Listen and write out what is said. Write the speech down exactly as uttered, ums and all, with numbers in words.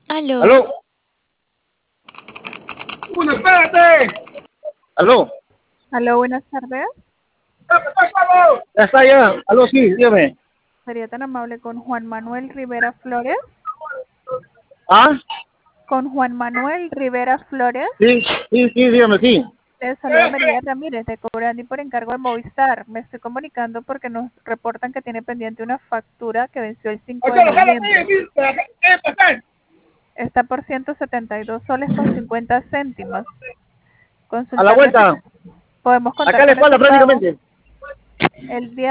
Aló. ¿Aló? ¡Uno, espérate! ¿Aló? Aló, buenas tardes. Ya está, ya. ¿Aló? Sí, dígame. Sería tan amable con Juan Manuel Rivera Flores. ¿Ah? Con Juan Manuel Rivera Flores. Sí, sí, sí, dígame, sí. Les saluda María Ramírez de Cobrandi por encargo de Movistar. Me estoy comunicando porque nos reportan que tiene pendiente una factura que venció el cinco de noviembre. Está por ciento setenta y dos soles con cincuenta céntimos. A la Consultarle si vuelta. podemos contar Acá le con ese espalda pago prácticamente. el día